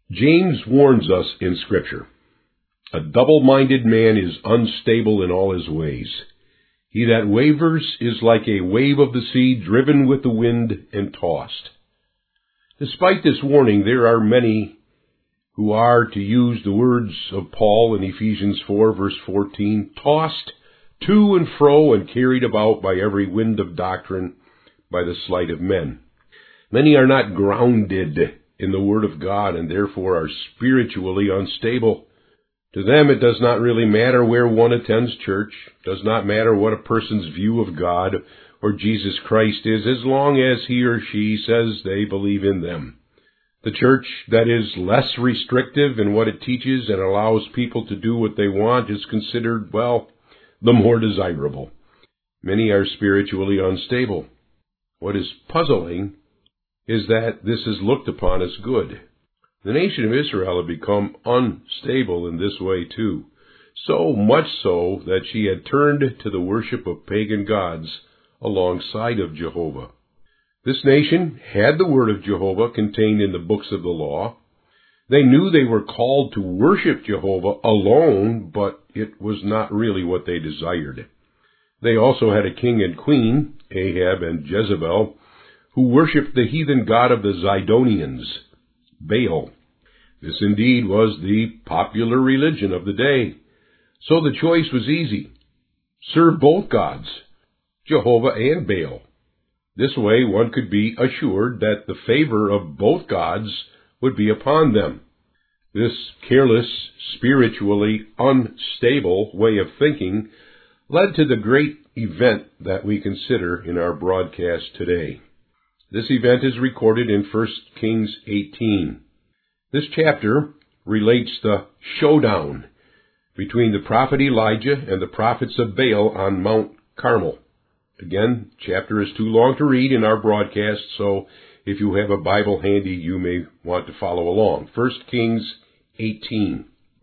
James warns us in Scripture, "A double-minded man is unstable in all his ways. He that wavers is like a wave of the sea, driven with the wind and tossed." Despite this warning, there are many who are, to use the words of Paul in Ephesians 4, verse 14, tossed to and fro and carried about by every wind of doctrine, by the sleight of men. Many are not grounded in the Word of God and therefore are spiritually unstable. To them it does not really matter where one attends church, does not matter what a person's view of God or Jesus Christ is, as long as he or she says they believe in them. The church that is less restrictive in what it teaches and allows people to do what they want is considered, well, the more desirable. Many are spiritually unstable. What is puzzling is that this is looked upon as good. The nation of Israel had become unstable in this way too, so much so that she had turned to the worship of pagan gods alongside of Jehovah. This nation had the word of Jehovah contained in the books of the law. They knew they were called to worship Jehovah alone, but it was not really what they desired. They also had a king and queen, Ahab and Jezebel, who worshipped the heathen god of the Zidonians, Baal. This indeed was the popular religion of the day. So the choice was easy. Serve both gods, Jehovah and Baal. This way one could be assured that the favor of both gods would be upon them. This careless, spiritually unstable way of thinking led to the great event that we consider in our broadcast today. This event is recorded in 1 Kings 18. This chapter relates the showdown between the prophet Elijah and the prophets of Baal on Mount Carmel. Again, chapter is too long to read in our broadcast, so if you have a Bible handy, you may want to follow along. 1 Kings 18.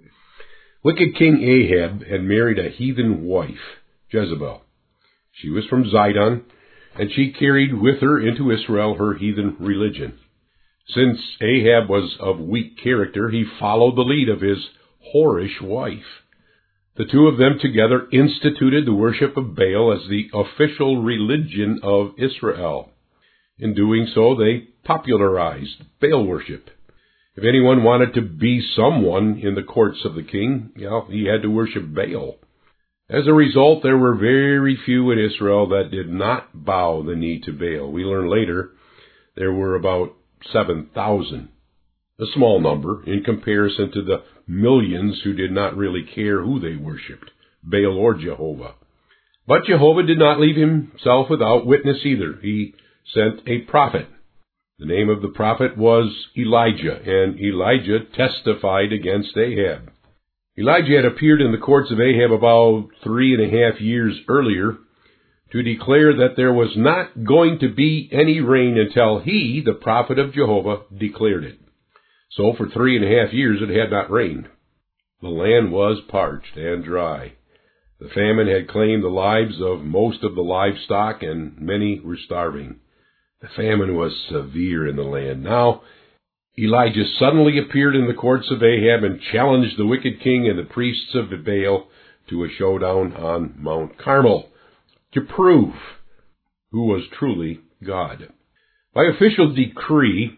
Wicked King Ahab had married a heathen wife, Jezebel. She was from Zidon, and she carried with her into Israel her heathen religion. Since Ahab was of weak character, he followed the lead of his whorish wife. The two of them together instituted the worship of Baal as the official religion of Israel. In doing so, they popularized Baal worship. If anyone wanted to be someone in the courts of the king, he had to worship Baal. As a result, there were very few in Israel that did not bow the knee to Baal. We learn later there were about 7,000, a small number in comparison to the millions who did not really care who they worshipped, Baal or Jehovah. But Jehovah did not leave himself without witness either. He sent a prophet. The name of the prophet was Elijah, and Elijah testified against Ahab. Elijah had appeared in the courts of Ahab about 3.5 years earlier to declare that there was not going to be any rain until he, the prophet of Jehovah, declared it. So for 3.5 years it had not rained. The land was parched and dry. The famine had claimed the lives of most of the livestock, and many were starving. The famine was severe in the land. Now, Elijah suddenly appeared in the courts of Ahab and challenged the wicked king and the priests of Baal to a showdown on Mount Carmel to prove who was truly God. By official decree,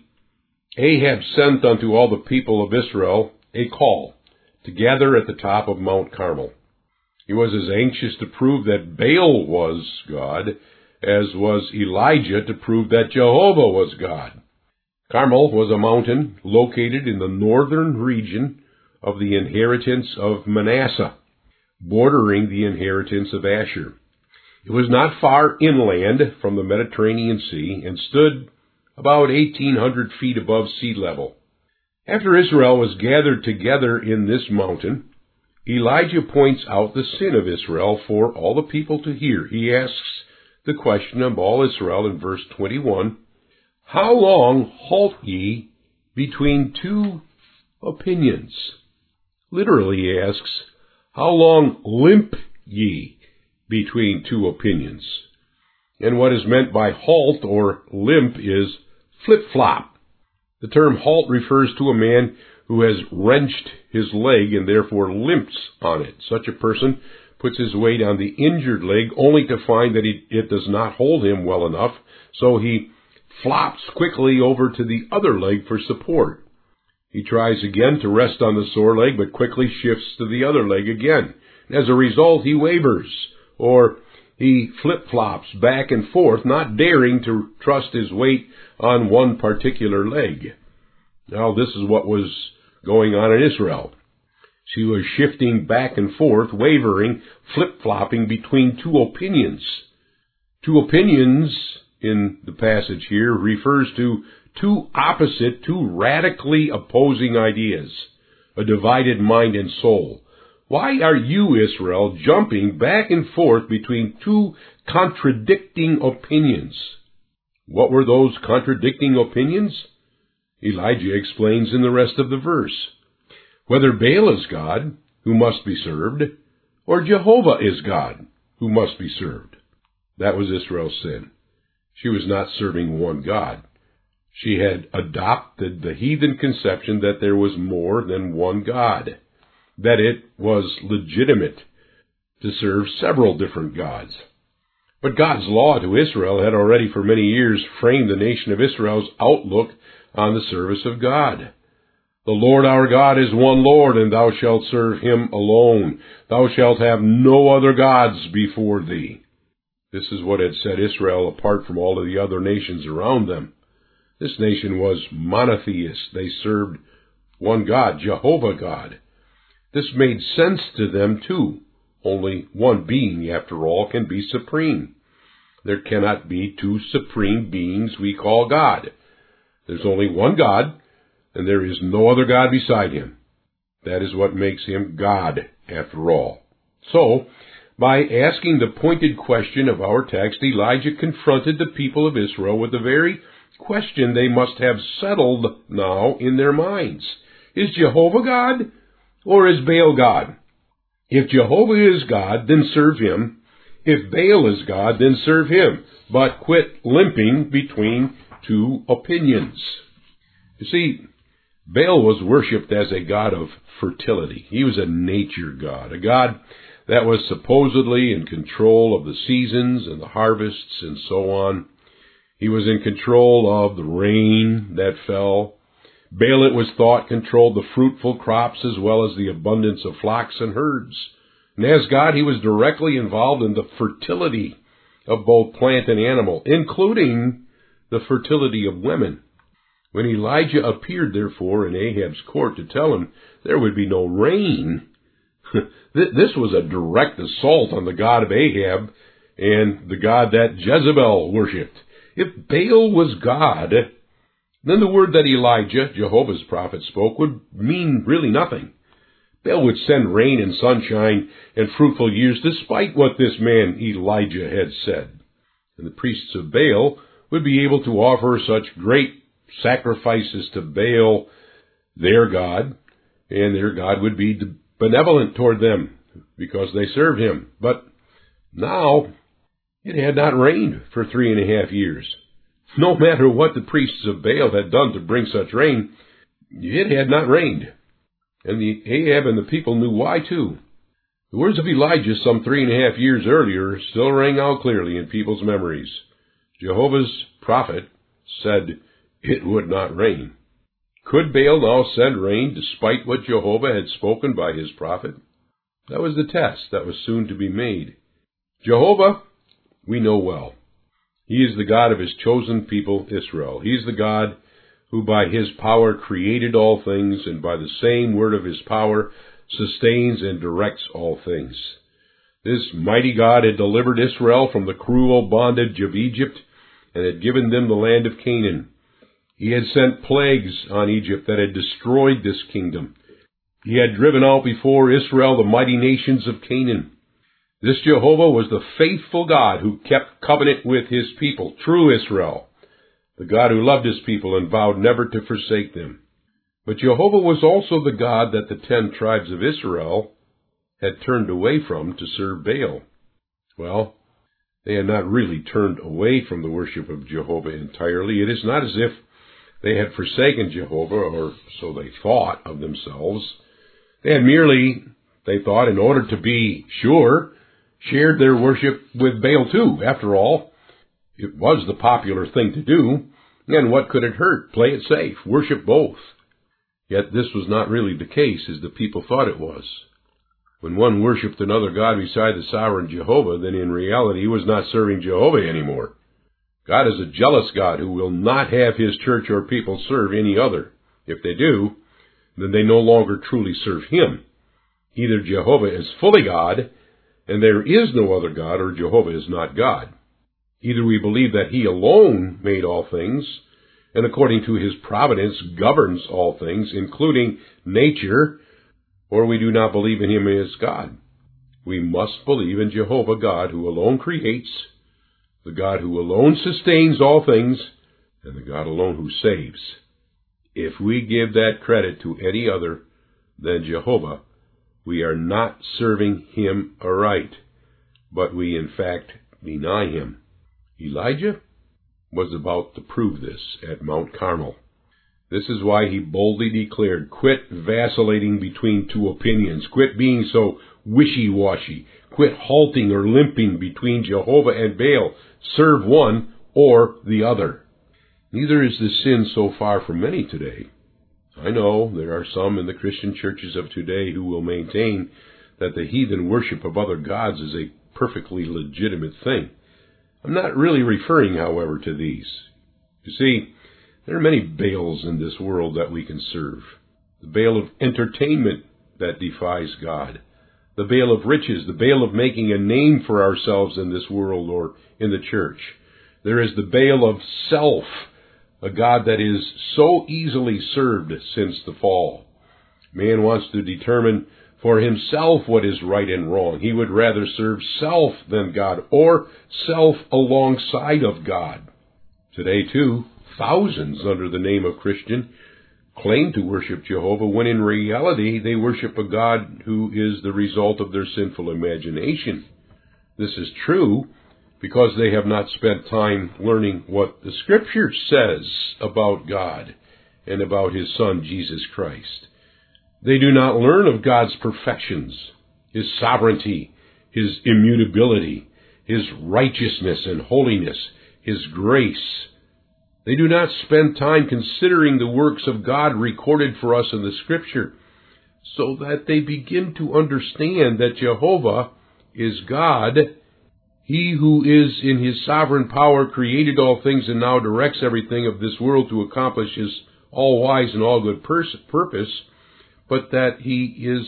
Ahab sent unto all the people of Israel a call to gather at the top of Mount Carmel. He was as anxious to prove that Baal was God as was Elijah to prove that Jehovah was God. Carmel was a mountain located in the northern region of the inheritance of Manasseh, bordering the inheritance of Asher. It was not far inland from the Mediterranean Sea and stood about 1,800 feet above sea level. After Israel was gathered together in this mountain, Elijah points out the sin of Israel for all the people to hear. He asks the question of all Israel in verse 21, "How long halt ye between two opinions?" Literally he asks, "How long limp ye between two opinions?" And what is meant by halt or limp is flip-flop. The term halt refers to a man who has wrenched his leg and therefore limps on it. Such a person puts his weight on the injured leg only to find that it does not hold him well enough, so he flops quickly over to the other leg for support. He tries again to rest on the sore leg, but quickly shifts to the other leg again. As a result, he wavers, or he flip-flops back and forth, not daring to trust his weight on one particular leg. Now, this is what was going on in Israel. She was shifting back and forth, wavering, flip-flopping between two opinions. Two opinions, in the passage here, refers to two opposite, two radically opposing ideas, a divided mind and soul. Why are you, Israel, jumping back and forth between two contradicting opinions? What were those contradicting opinions? Elijah explains in the rest of the verse. Whether Baal is God, who must be served, or Jehovah is God, who must be served. That was Israel's sin. She was not serving one God. She had adopted the heathen conception that there was more than one God, that it was legitimate to serve several different gods. But God's law to Israel had already for many years framed the nation of Israel's outlook on the service of God. The Lord our God is one Lord, and thou shalt serve him alone. Thou shalt have no other gods before thee. This is what had set Israel apart from all of the other nations around them. This nation was monotheist. They served one God, Jehovah God. This made sense to them too. Only one being, after all, can be supreme. There cannot be two supreme beings we call God. There's only one God, and there is no other God beside him. That is what makes him God, after all. So, by asking the pointed question of our text, Elijah confronted the people of Israel with the very question they must have settled now in their minds. Is Jehovah God, or is Baal God? If Jehovah is God, then serve him. If Baal is God, then serve him. But quit limping between two opinions. You see, Baal was worshipped as a god of fertility. He was a nature god, a god that was supposedly in control of the seasons and the harvests and so on. He was in control of the rain that fell. Baal, it was thought, controlled the fruitful crops as well as the abundance of flocks and herds. And as God, he was directly involved in the fertility of both plant and animal, including the fertility of women. When Elijah appeared, therefore, in Ahab's court to tell him there would be no rain, this was a direct assault on the God of Ahab and the God that Jezebel worshipped. If Baal was God, then the word that Elijah, Jehovah's prophet, spoke would mean really nothing. Baal would send rain and sunshine and fruitful years despite what this man Elijah had said. And the priests of Baal would be able to offer such great sacrifices to Baal, their God, and their God would be benevolent toward them because they served him. But now it had not rained for 3.5 years. No matter what the priests of Baal had done to bring such rain, it had not rained. And the Ahab and the people knew why too. The words of Elijah some 3.5 years earlier still rang out clearly in people's memories. Jehovah's prophet said it would not rain. Could Baal now send rain despite what Jehovah had spoken by his prophet? That was the test that was soon to be made. Jehovah, we know well. He is the God of his chosen people, Israel. He is the God who by his power created all things, and by the same word of his power sustains and directs all things. This mighty God had delivered Israel from the cruel bondage of Egypt and had given them the land of Canaan. He had sent plagues on Egypt that had destroyed this kingdom. He had driven out before Israel the mighty nations of Canaan. This Jehovah was the faithful God who kept covenant with his people, true Israel, the God who loved his people and vowed never to forsake them. But Jehovah was also the God that the 10 tribes of Israel had turned away from to serve Baal. Well, they had not really turned away from the worship of Jehovah entirely. It is not as if They had forsaken Jehovah, or so they thought of themselves. They had merely, they thought, in order to be sure, shared their worship with Baal too. After all, it was the popular thing to do, and what could it hurt? Play it safe, worship both. Yet this was not really the case as the people thought it was. When one worshipped another god beside the sovereign Jehovah, then in reality he was not serving Jehovah anymore. God is a jealous God who will not have his church or people serve any other. If they do, then they no longer truly serve him. Either Jehovah is fully God, and there is no other God, or Jehovah is not God. Either we believe that he alone made all things, and according to his providence governs all things, including nature, or we do not believe in him as God. We must believe in Jehovah God, who alone creates, the God who alone sustains all things, and the God alone who saves. If we give that credit to any other than Jehovah, we are not serving him aright, but we in fact deny him. Elijah was about to prove this at Mount Carmel. This is why he boldly declared, quit vacillating between two opinions, quit being so wishy-washy, quit halting or limping between Jehovah and Baal, serve one or the other. Neither is the sin so far from many today. I know there are some in the Christian churches of today who will maintain that the heathen worship of other gods is a perfectly legitimate thing. I'm not really referring, however, to these. You see, there are many Baals in this world that we can serve. The Baal of entertainment that defies God. The Baal of riches. The Baal of making a name for ourselves in this world or in the church. There is the Baal of self, a god that is so easily served since the fall. Man wants to determine for himself what is right and wrong. He would rather serve self than God, or self alongside of God. Today, too, thousands under the name of Christian claim to worship Jehovah, when in reality they worship a God who is the result of their sinful imagination. This is true because they have not spent time learning what the Scripture says about God and about his Son, Jesus Christ. They do not learn of God's perfections, his sovereignty, his immutability, his righteousness and holiness, his grace. They do not spend time considering the works of God recorded for us in the Scripture, so that they begin to understand that Jehovah is God, he who is in his sovereign power created all things and now directs everything of this world to accomplish his all-wise and all-good purpose, but that he is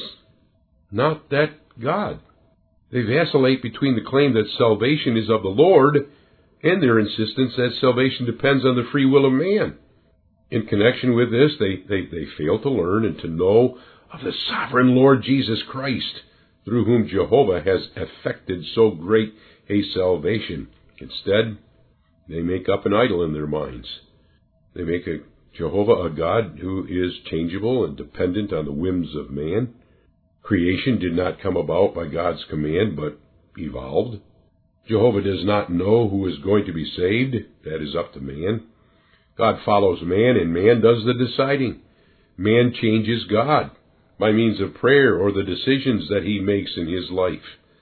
not that God. They vacillate between the claim that salvation is of the Lord and their insistence that salvation depends on the free will of man. In connection with this, they fail to learn and to know of the sovereign Lord Jesus Christ, through whom Jehovah has effected so great a salvation. Instead, they make up an idol in their minds. They make Jehovah a God who is changeable and dependent on the whims of man. Creation did not come about by God's command, but evolved. Jehovah does not know who is going to be saved. That is up to man. God follows man, and man does the deciding. Man changes God by means of prayer or the decisions that he makes in his life.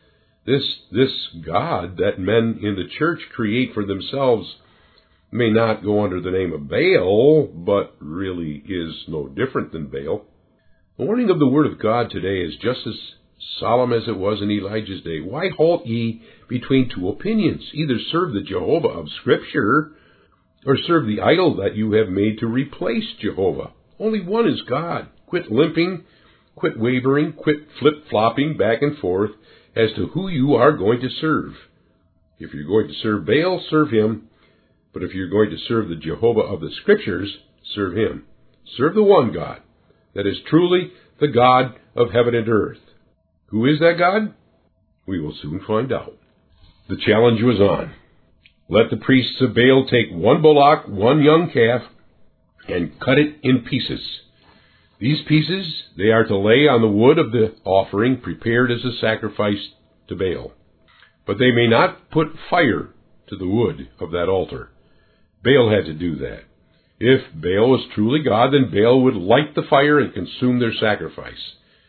This God that men in the church create for themselves may not go under the name of Baal, but really is no different than Baal. The warning of the Word of God today is just as solemn as it was in Elijah's day. Why halt ye between two opinions? Either serve the Jehovah of Scripture, or serve the idol that you have made to replace Jehovah. Only one is God. Quit limping, quit wavering, quit flip-flopping back and forth as to who you are going to serve. If you're going to serve Baal, serve him. But if you're going to serve the Jehovah of the Scriptures, serve him. Serve the one God that is truly the God of heaven and earth. Who is that God? We will soon find out. The challenge was on. Let the priests of Baal take one bullock, one young calf, and cut it in pieces. These pieces they are to lay on the wood of the offering prepared as a sacrifice to Baal. But they may not put fire to the wood of that altar. Baal had to do that. If Baal was truly God, then Baal would light the fire and consume their sacrifice.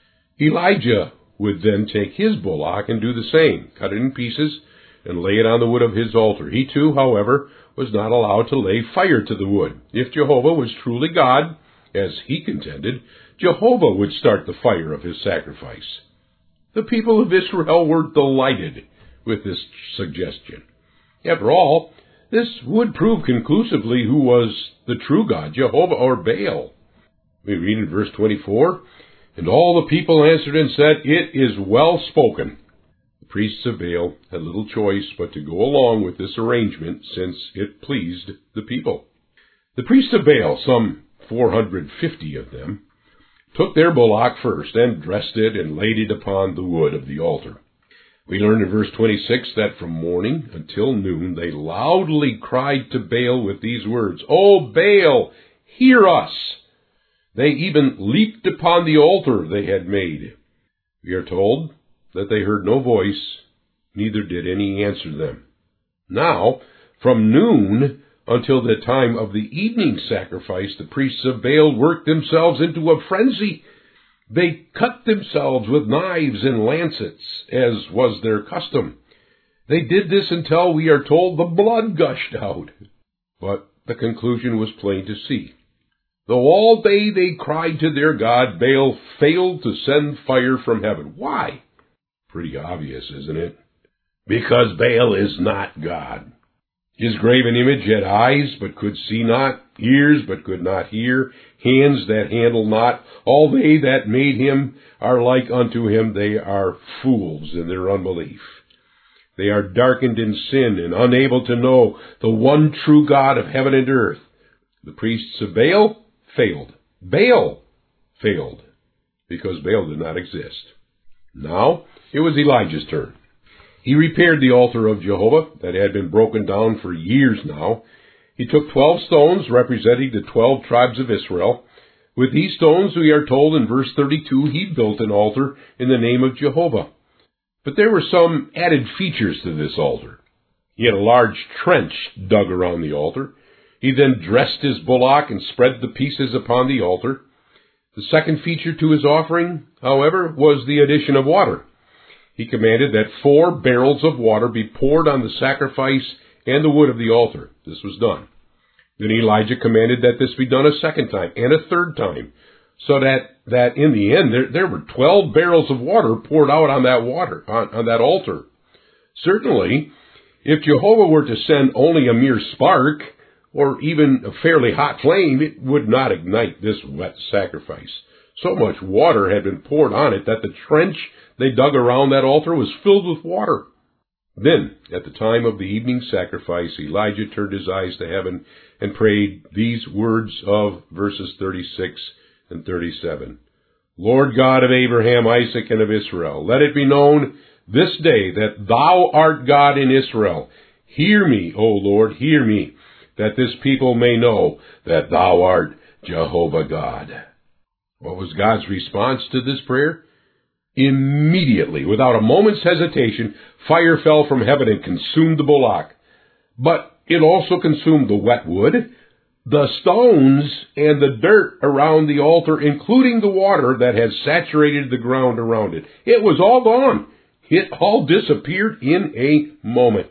Elijah would then take his bullock and do the same, cut it in pieces, and lay it on the wood of his altar. He too, however, was not allowed to lay fire to the wood. If Jehovah was truly God, as he contended, Jehovah would start the fire of his sacrifice. The people of Israel were delighted with this suggestion. After all, this would prove conclusively who was the true God, Jehovah or Baal. We read in verse 24, "And all the people answered and said, 'It is well spoken.'" The priests of Baal had little choice but to go along with this arrangement, since it pleased the people. The priests of Baal, some 450 of them, took their bullock first and dressed it and laid it upon the wood of the altar. We learn in verse 26 that from morning until noon they loudly cried to Baal with these words, "O Baal, hear us!" They even leaped upon the altar they had made. We are told that they heard no voice, neither did any answer them. Now, from noon until the time of the evening sacrifice, the priests of Baal worked themselves into a frenzy. They cut themselves with knives and lancets, as was their custom. They did this until, we are told, the blood gushed out. But the conclusion was plain to see. Though all day they cried to their God, Baal failed to send fire from heaven. Why? Pretty obvious, isn't it? Because Baal is not God. His graven image had eyes, but could see not, ears, but could not hear, hands that handle not. All they that made him are like unto him. They are fools in their unbelief. They are darkened in sin and unable to know the one true God of heaven and earth. The priests of Baal failed. Baal failed, because Baal did not exist. Now it was Elijah's turn. He repaired the altar of Jehovah that had been broken down for years now. He took 12 stones representing the 12 tribes of Israel. With these stones, we are told in verse 32, he built an altar in the name of Jehovah. But there were some added features to this altar. He had a large trench dug around the altar. He then dressed his bullock and spread the pieces upon the altar. The second feature to his offering, however, was the addition of water. He commanded that 4 barrels of water be poured on the sacrifice and the wood of the altar. This was done. Then Elijah commanded that this be done a second time and a third time, so that in the end there were 12 barrels of water poured out on that altar. Certainly, if Jehovah were to send only a mere spark, or even a fairly hot flame, it would not ignite this wet sacrifice. So much water had been poured on it that the trench they dug around that altar was filled with water. Then, at the time of the evening sacrifice, Elijah turned his eyes to heaven and prayed these words of verses 36 and 37. "Lord God of Abraham, Isaac, and of Israel, let it be known this day that thou art God in Israel. Hear me, O Lord, hear me, that this people may know that thou art Jehovah God." What was God's response to this prayer? Immediately, without a moment's hesitation, fire fell from heaven and consumed the bullock. But it also consumed the wet wood, the stones, and the dirt around the altar, including the water that had saturated the ground around it. It was all gone. It all disappeared in a moment.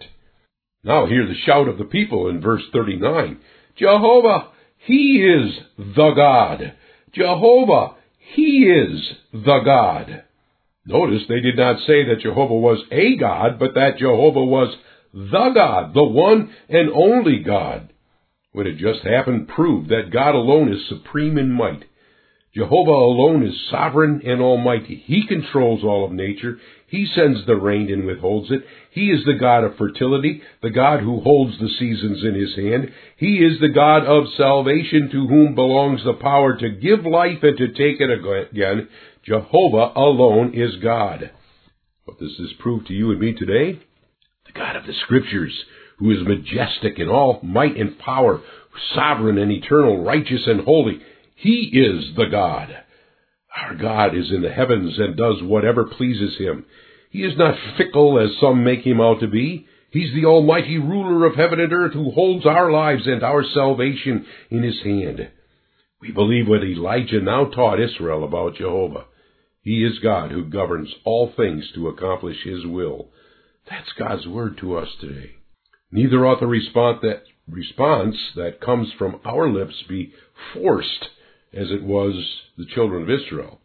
Now hear the shout of the people in verse 39. "Jehovah, he is the God. Jehovah, he is the God." Notice they did not say that Jehovah was a God, but that Jehovah was the God, the one and only God. What had just happened proved that God alone is supreme in might. Jehovah alone is sovereign and almighty. He controls all of nature. He sends the rain and withholds it. He is the God of fertility, the God who holds the seasons in his hand. He is the God of salvation, to whom belongs the power to give life and to take it again. Jehovah alone is God. What does this prove to you and me today? The God of the Scriptures, who is majestic in all might and power, sovereign and eternal, righteous and holy. He is the God. Our God is in the heavens and does whatever pleases him. He is not fickle as some make him out to be. He's the almighty ruler of heaven and earth who holds our lives and our salvation in his hand. We believe what Elijah now taught Israel about Jehovah. He is God who governs all things to accomplish his will. That's God's word to us today. Neither ought the response that comes from our lips be forced, as it was the children of Israel.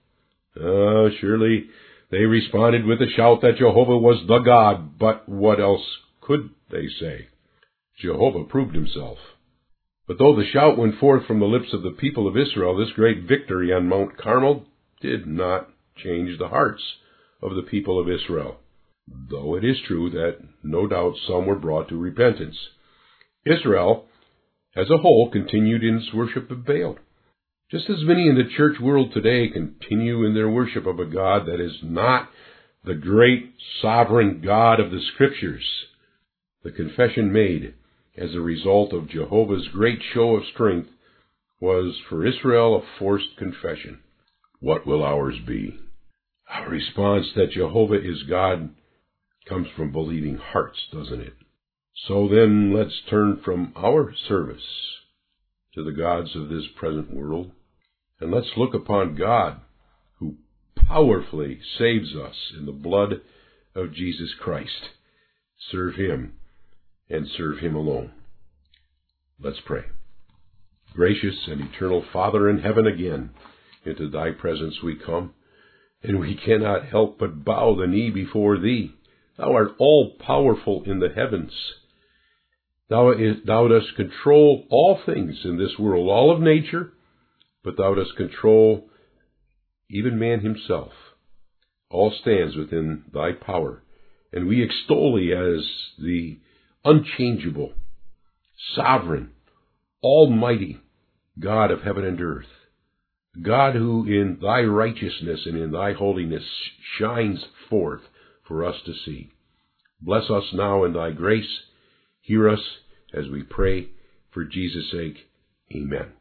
Surely they responded with a shout that Jehovah was the God, but what else could they say? Jehovah proved himself. But though the shout went forth from the lips of the people of Israel, this great victory on Mount Carmel did not change the hearts of the people of Israel, though it is true that no doubt some were brought to repentance. Israel, as a whole, continued in its worship of Baal, just as many in the church world today continue in their worship of a God that is not the great sovereign God of the Scriptures. The confession made as a result of Jehovah's great show of strength was for Israel a forced confession. What will ours be? Our response that Jehovah is God comes from believing hearts, doesn't it? So then let's turn from our service to the gods of this present world, and let's look upon God who powerfully saves us in the blood of Jesus Christ. Serve him and serve him alone. Let's pray. Gracious and eternal Father in heaven, again, into thy presence we come, and we cannot help but bow the knee before thee. Thou art all-powerful in the heavens. Thou dost control all things in this world, all of nature, but thou dost control even man himself. All stands within thy power, and we extol thee as the unchangeable, sovereign, almighty God of heaven and earth, God who in thy righteousness and in thy holiness shines forth for us to see. Bless us now in thy grace. Hear us as we pray for Jesus' sake. Amen.